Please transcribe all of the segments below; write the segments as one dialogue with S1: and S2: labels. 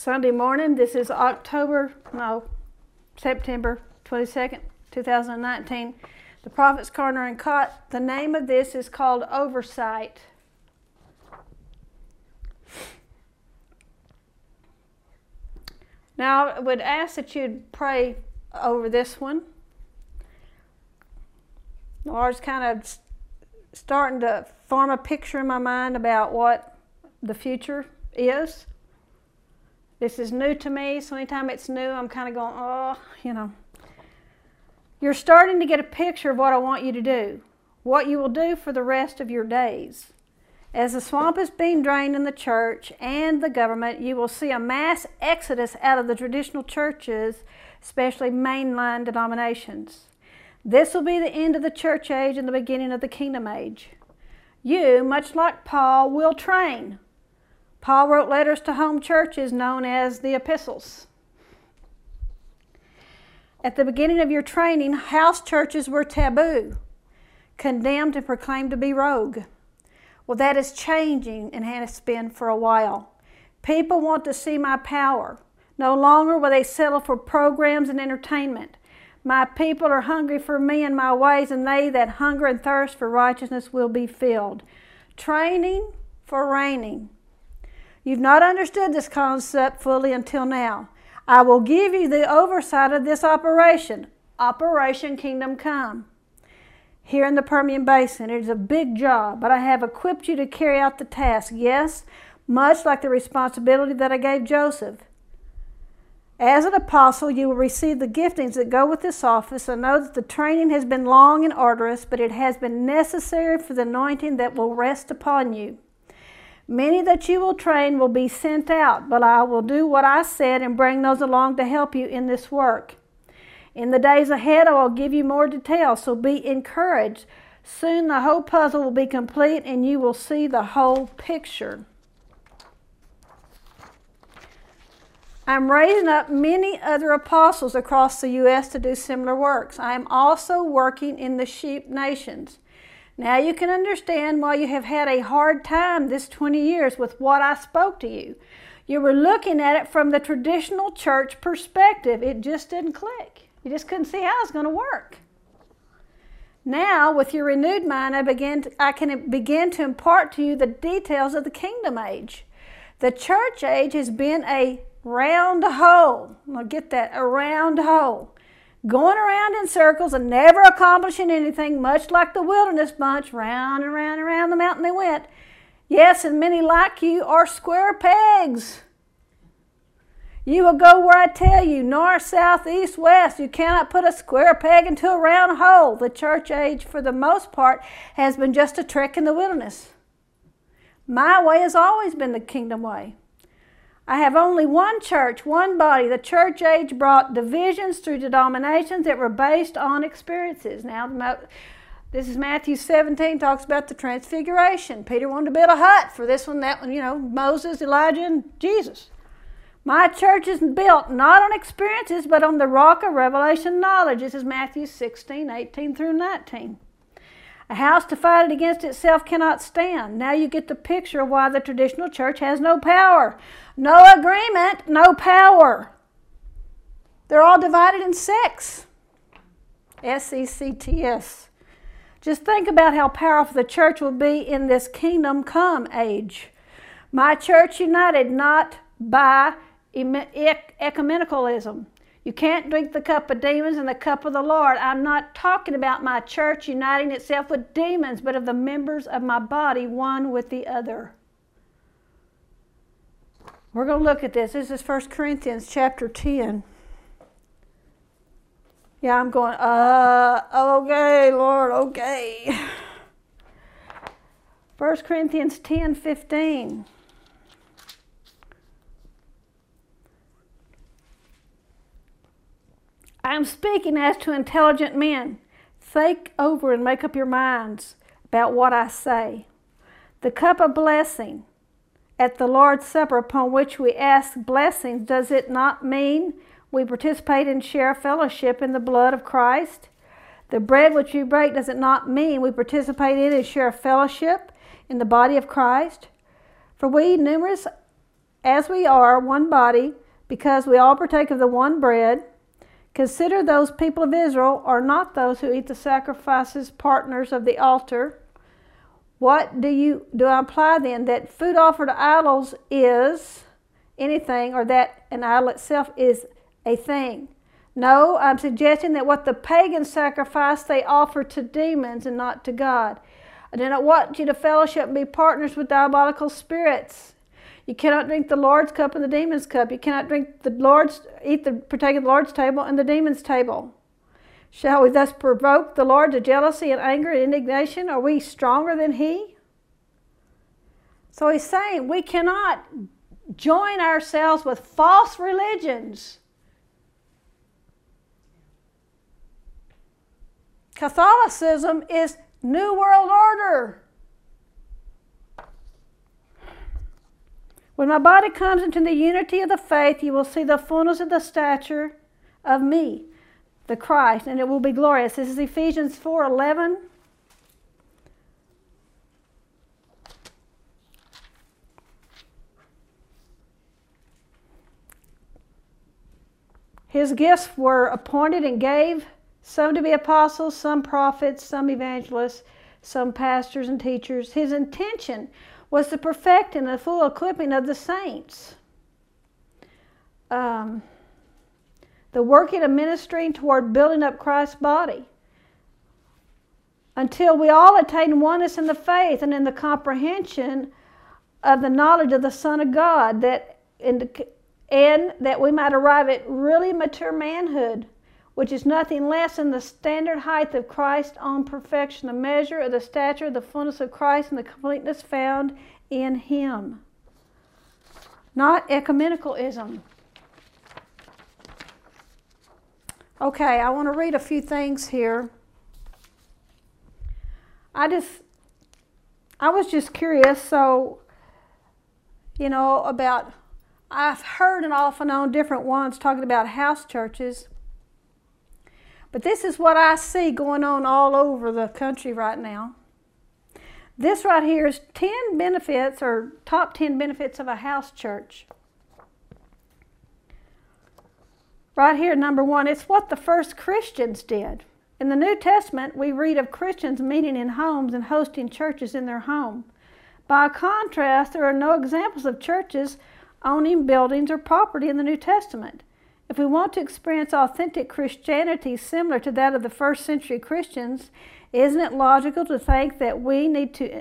S1: Sunday morning. This is September 22nd, 2019. The Prophet's Corner and Cot. The name of this is called Oversight. Now, I would ask that you'd pray over this one. The Lord's kind of starting to form a picture in my mind about what the future is. This is new to me, so anytime it's new, I'm kind of going, You're starting to get a picture of what I want you to do, what you will do for the rest of your days. As the swamp is being drained in the church and the government, you will see a mass exodus out of the traditional churches, especially mainline denominations. This will be the end of the church age and the beginning of the kingdom age. You, much like Paul, will train. Paul wrote letters to home churches known as the epistles. At the beginning of your training, house churches were taboo, condemned and proclaimed to be rogue. Well, that is changing and has been for a while. People want to see my power. No longer will they settle for programs and entertainment. My people are hungry for me and my ways, and they that hunger and thirst for righteousness will be filled. Training for reigning. You've not understood this concept fully until now. I will give you the oversight of this operation, Operation Kingdom Come. Here in the Permian Basin, it is a big job, but I have equipped you to carry out the task. Yes, much like the responsibility that I gave Joseph. As an apostle, you will receive the giftings that go with this office. I know that the training has been long and arduous, but it has been necessary for the anointing that will rest upon you. Many that you will train will be sent out, but I will do what I said and bring those along to help you in this work. In the days ahead, I will give you more details, so be encouraged. Soon the whole puzzle will be complete and you will see the whole picture. I'm raising up many other apostles across the U.S. to do similar works. I am also working in the sheep nations. Now you can understand why you have had a hard time this 20 years with what I spoke to you. You were looking at it from the traditional church perspective. It just didn't click. You just couldn't see how it's going to work. Now, with your renewed mind, I can begin to impart to you the details of the kingdom age. The church age has been a round hole. Now get that, a round hole. Going around in circles and never accomplishing anything, much like the wilderness bunch, round and round and round the mountain they went. Yes, and many like you are square pegs. You will go where I tell you, north, south, east, west. You cannot put a square peg into a round hole. The church age, for the most part, has been just a trek in the wilderness. My way has always been the kingdom way. I have only one church, one body. The church age brought divisions through denominations that were based on experiences. Now, this is Matthew 17, talks about the transfiguration. Peter wanted to build a hut for this one, that one, Moses, Elijah, and Jesus. My church is built not on experiences, but on the rock of revelation knowledge. This is Matthew 16, 18 through 19. A house divided against itself cannot stand. Now you get the picture of why the traditional church has no power. No agreement, no power. They're all divided in sects. S-E-C-T-S. Just think about how powerful the church will be in this kingdom come age. My church united not by ecumenicalism. You can't drink the cup of demons and the cup of the Lord. I'm not talking about my church uniting itself with demons, but of the members of my body, one with the other. We're going to look at this. This is 1 Corinthians chapter 10. Yeah, I'm going, okay, Lord, okay. 1 Corinthians 10:15. I am speaking as to intelligent men. Think over and make up your minds about what I say. The cup of blessing at the Lord's Supper upon which we ask blessings, does it not mean we participate and share fellowship in the blood of Christ? The bread which we break, does it not mean we participate in and share fellowship in the body of Christ? For we numerous as we are one body, because we all partake of the one bread, consider those people of Israel are not those who eat the sacrifices partners of the altar. What do I imply then? That food offered to idols is anything, or that an idol itself is a thing? No, I'm suggesting that what the pagans sacrifice, they offer to demons and not to God. I do not want you to fellowship and be partners with diabolical spirits. You cannot drink the Lord's cup and the demon's cup. You cannot partake of the Lord's table and the demon's table. Shall we thus provoke the Lord to jealousy and anger and indignation? Are we stronger than He? So He's saying we cannot join ourselves with false religions. Catholicism is New World Order. When my body comes into the unity of the faith, you will see the fullness of the stature of me, the Christ, and it will be glorious. This is Ephesians 4:11. His gifts were appointed and gave some to be apostles, some prophets, some evangelists, some pastors and teachers. His intention was the perfecting and the full equipping of the saints. The working of ministering toward building up Christ's body until we all attain oneness in the faith and in the comprehension of the knowledge of the Son of God, and that we might arrive at really mature manhood, which is nothing less than the standard height of Christ's own perfection, a measure of the stature of the fullness of Christ and the completeness found in Him. Not ecumenicalism. Okay, I want to read a few things here. I was just curious, so, I've heard and off and on different ones talking about house churches. But this is what I see going on all over the country right now. This right here is 10 benefits, or top 10 benefits of a house church. Right here, number 1, it's what the first Christians did. In the New Testament, we read of Christians meeting in homes and hosting churches in their home. By contrast, there are no examples of churches owning buildings or property in the New Testament. If we want to experience authentic Christianity similar to that of the first century Christians, isn't it logical to think that we need to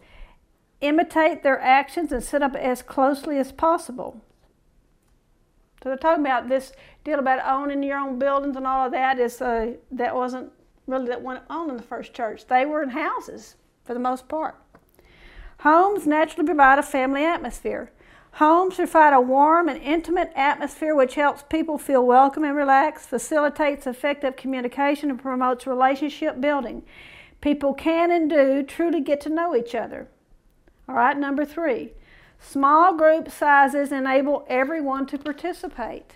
S1: imitate their actions and set up as closely as possible? So they're talking about this deal about owning your own buildings and all of that. That wasn't really that went on in the first church. They were in houses for the most part. Homes naturally provide a family atmosphere. Homes provide a warm and intimate atmosphere which helps people feel welcome and relaxed, facilitates effective communication, and promotes relationship building. People can and do truly get to know each other. All right, number 3. Small group sizes enable everyone to participate.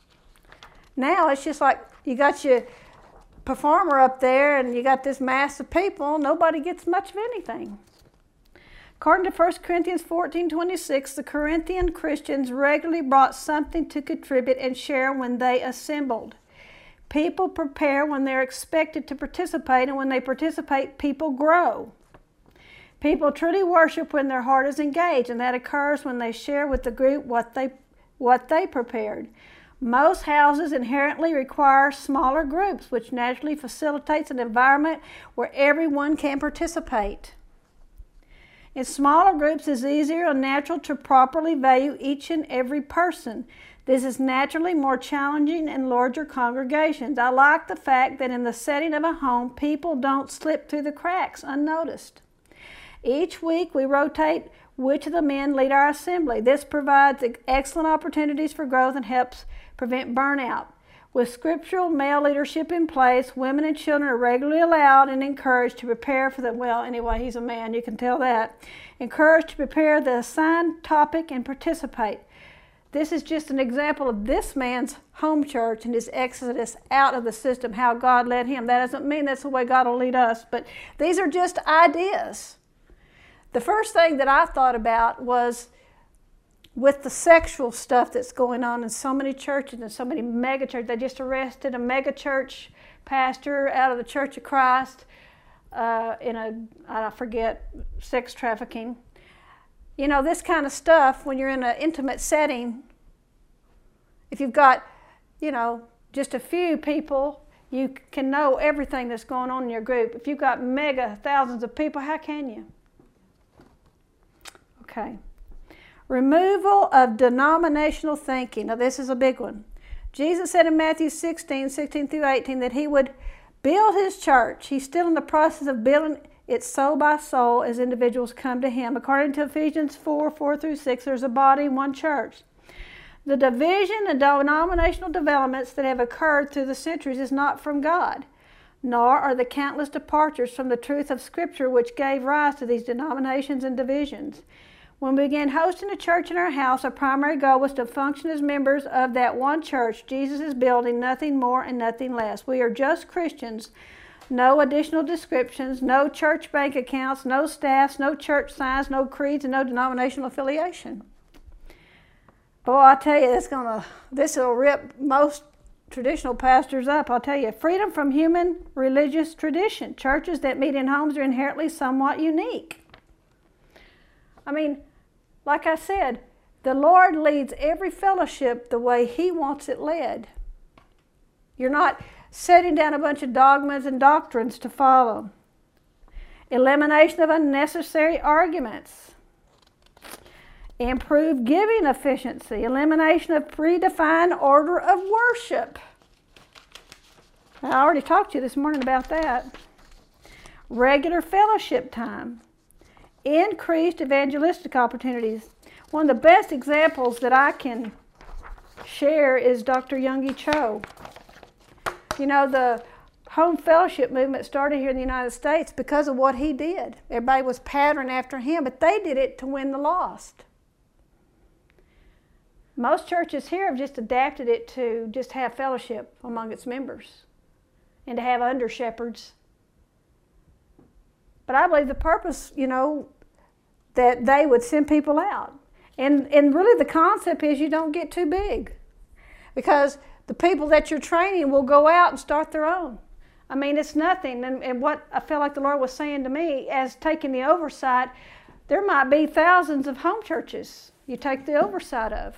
S1: Now it's just like you got your performer up there and you got this mass of people, nobody gets much of anything. According to 1 Corinthians 14:26, the Corinthian Christians regularly brought something to contribute and share when they assembled. People prepare when they're expected to participate, and when they participate, people grow. People truly worship when their heart is engaged, and that occurs when they share with the group what they prepared. Most houses inherently require smaller groups, which naturally facilitates an environment where everyone can participate. In smaller groups, it's easier and natural to properly value each and every person. This is naturally more challenging in larger congregations. I like the fact that in the setting of a home, people don't slip through the cracks unnoticed. Each week, we rotate which of the men lead our assembly. This provides excellent opportunities for growth and helps prevent burnout. With scriptural male leadership in place, women and children are regularly allowed and encouraged to prepare for the, well, anyway, he's a man, you can tell that. Encouraged to prepare the assigned topic and participate. This is just an example of this man's home church and his exodus out of the system, how God led him. That doesn't mean that's the way God will lead us, but these are just ideas. The first thing that I thought about was with the sexual stuff that's going on in so many churches and so many mega churches. They just arrested a mega church pastor out of the Church of Christ I forget, sex trafficking. You know, this kind of stuff, when you're in an intimate setting, if you've got, you know, just a few people, you can know everything that's going on in your group. If you've got mega thousands of people, how can you? Okay. Removal of denominational thinking. Now, this is a big one. Jesus said in Matthew 16 through 18, that he would build his church. He's still in the process of building it soul by soul as individuals come to him. According to Ephesians 4 through 6, there's a body, one church. The division and denominational developments that have occurred through the centuries is not from God, nor are the countless departures from the truth of Scripture which gave rise to these denominations and divisions. When we began hosting a church in our house, our primary goal was to function as members of that one church Jesus is building, nothing more and nothing less. We are just Christians. No additional descriptions, no church bank accounts, no staffs, no church signs, no creeds, and no denominational affiliation. Boy, I tell you, this will rip most traditional pastors up. I'll tell you, freedom from human religious tradition. Churches that meet in homes are inherently somewhat unique. I mean, like I said, the Lord leads every fellowship the way He wants it led. You're not setting down a bunch of dogmas and doctrines to follow. Elimination of unnecessary arguments. Improved giving efficiency. Elimination of predefined order of worship. I already talked to you this morning about that. Regular fellowship time. Increased evangelistic opportunities. One of the best examples that I can share is Dr. Youngie Cho. You know, the home fellowship movement started here in the United States because of what he did. Everybody was patterned after him, but they did it to win the lost. Most churches here have just adapted it to just have fellowship among its members and to have under shepherds. But I believe the purpose, you know, that they would send people out. And really the concept is you don't get too big. Because the people that you're training will go out and start their own. I mean, it's nothing. And what I felt like the Lord was saying to me as taking the oversight, there might be thousands of home churches you take the oversight of.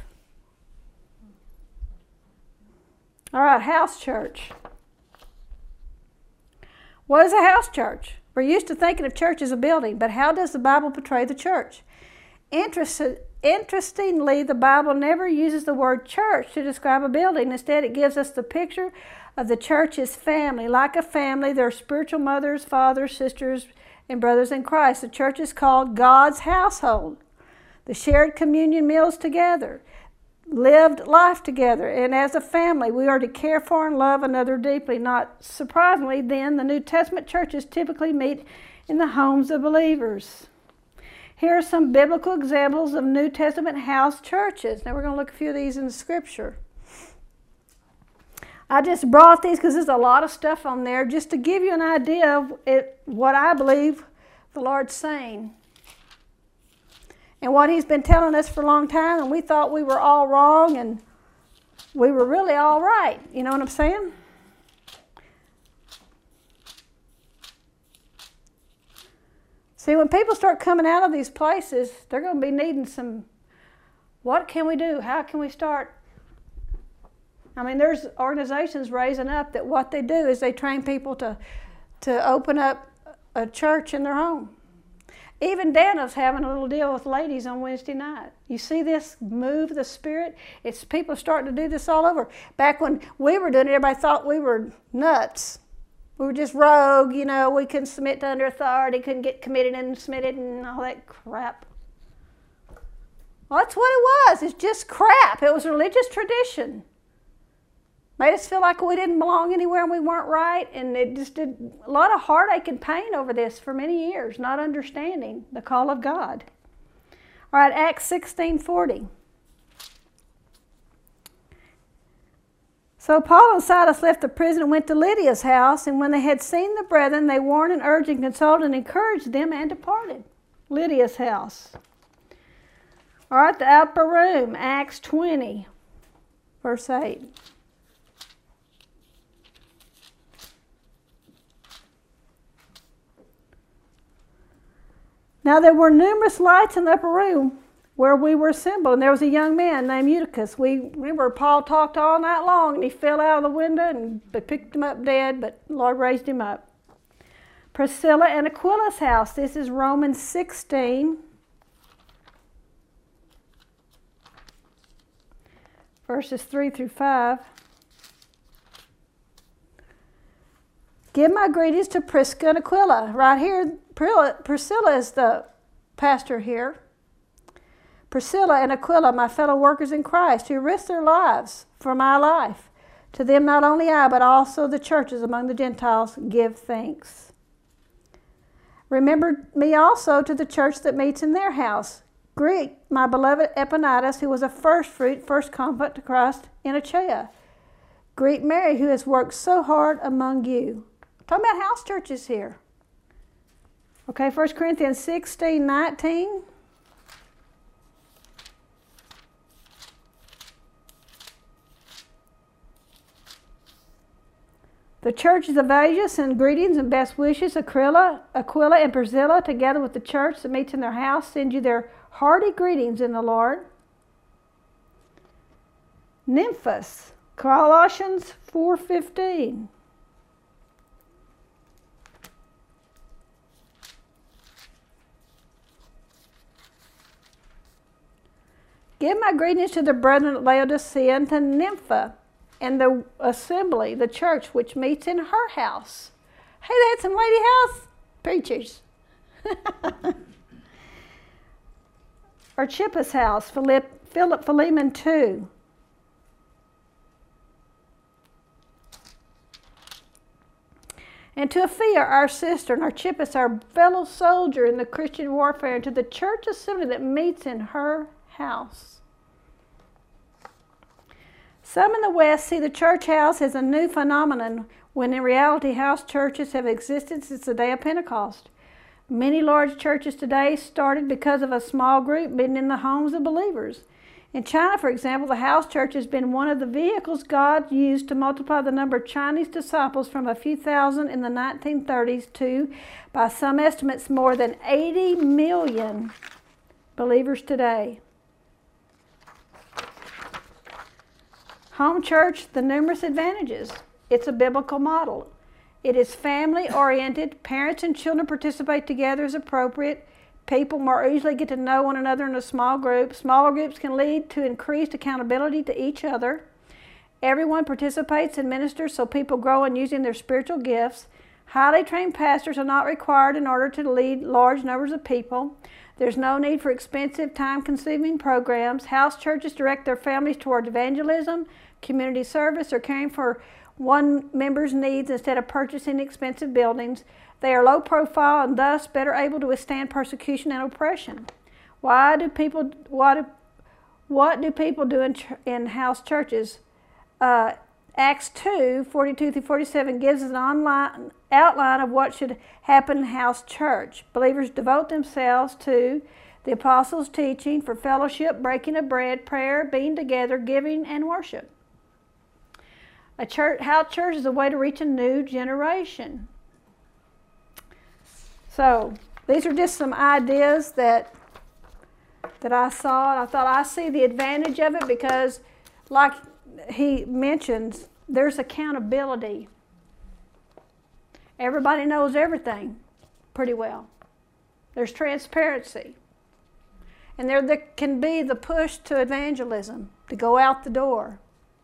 S1: All right, house church. What is a house church? We're used to thinking of church as a building, but how does the Bible portray the church? Interestingly, the Bible never uses the word church to describe a building. Instead, it gives us the picture of the church as family. Like a family, there are spiritual mothers, fathers, sisters, and brothers in Christ. The church is called God's household. The shared communion meals together, lived life together, and as a family, we are to care for and love another deeply. Not surprisingly, then, the New Testament churches typically meet in the homes of believers. Here are some biblical examples of New Testament house churches. Now we're going to look at a few of these in the Scripture. I just brought these because there's a lot of stuff on there just to give you an idea of what I believe the Lord's saying. And what He's been telling us for a long time, and we thought we were all wrong, and we were really all right. You know what I'm saying? See, when people start coming out of these places, they're going to be needing some, what can we do? How can we start? I mean, there's organizations raising up that what they do is they train people to open up a church in their home. Even Dana's having a little deal with ladies on Wednesday night. You see this move, the Spirit? It's people starting to do this all over. Back when we were doing it, everybody thought we were nuts. We were just rogue, you know, we couldn't submit to under authority, couldn't get committed and submitted and all that crap. Well, that's what it was. It's just crap. It was religious tradition. Made us feel like we didn't belong anywhere and we weren't right, and it just did a lot of heartache and pain over this for many years, not understanding the call of God. All right, Acts 16:40. So Paul and Silas left the prison and went to Lydia's house, and when they had seen the brethren, they warned and urged and consoled and encouraged them and departed. Lydia's house. All right, the upper room, Acts 20, verse 8. Now there were numerous lights in the upper room where we were assembled, and there was a young man named Eutychus. We remember Paul talked all night long, and he fell out of the window, and they picked him up dead, but the Lord raised him up. Priscilla and Aquila's house. This is Romans 16, verses 3 through 5. Give my greetings to Prisca and Aquila. Right here, Priscilla is the pastor here. Priscilla and Aquila, my fellow workers in Christ, who risked their lives for my life. To them not only I, but also the churches among the Gentiles give thanks. Remember me also to the church that meets in their house. Greet my beloved Epaenetus, who was a first convert to Christ in Achaia. Greet Mary, who has worked so hard among you. Talking about house churches here. Okay, 1 Corinthians 16:19. The churches of Asia send greetings and best wishes. Aquila, and Priscilla, together with the church that meets in their house, send you their hearty greetings in the Lord. Nymphas, Colossians 4:15. Give my greetings to the brethren at Laodicea and to Nympha and the assembly, the church, which meets in her house. Hey, they had some lady house preachers. Archippus' house, Philip Philemon 2. And to Aphia, our sister, and Archippus, our fellow soldier in the Christian warfare, and to the church assembly that meets in her house. Some in the West see the church house as a new phenomenon, when in reality house churches have existed since the day of Pentecost. Many large churches today started because of a small group meeting in the homes of believers. In China, for example, the house church has been one of the vehicles God used to multiply the number of Chinese disciples from a few thousand in the 1930s to, by some estimates, more than 80 million believers today. Home church, the numerous advantages. It's a biblical model. It is family-oriented. Parents and children participate together as appropriate. People more easily get to know one another in a small group. Smaller groups can lead to increased accountability to each other. Everyone participates and ministers so people grow in using their spiritual gifts. Highly trained pastors are not required in order to lead large numbers of people. There's no need for expensive, time-consuming programs. House churches direct their families towards evangelism, community service, or caring for one member's needs instead of purchasing expensive buildings. They are low profile and thus better able to withstand persecution and oppression. What do people do in house churches? Acts 2:42-47 gives us an outline of what should happen in house church. Believers devote themselves to the apostles' teaching, for fellowship, breaking of bread, prayer, being together, giving, and worship. House church is a way to reach a new generation. So these are just some ideas that I saw, and I thought I see the advantage of it because, like he mentions, there's accountability. Everybody knows everything pretty well. There's transparency. And there can be the push to evangelism, to go out the door.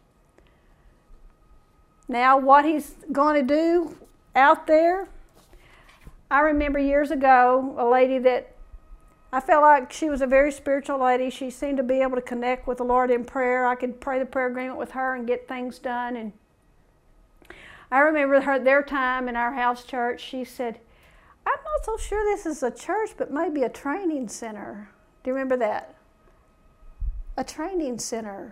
S1: Now, what he's going to do out there, I remember years ago a lady that I felt like she was a very spiritual lady. She seemed to be able to connect with the Lord in prayer. I could pray the prayer agreement with her and get things done. And I remember their time in our house church. She said, I'm not so sure this is a church, but maybe a training center. Do you remember that? A training center.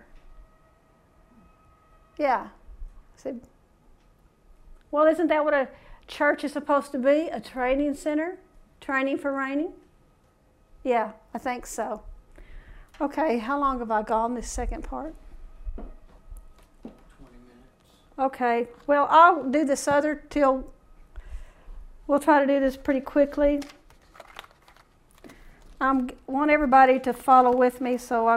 S1: Yeah. I said, well, isn't that what a church is supposed to be? A training center? Training for reigning? Yeah, I think so. Okay, how long have I gone this second part?
S2: 20 minutes.
S1: Okay, well, I'll do this other till, we'll try to do this pretty quickly. I want everybody to follow with me, so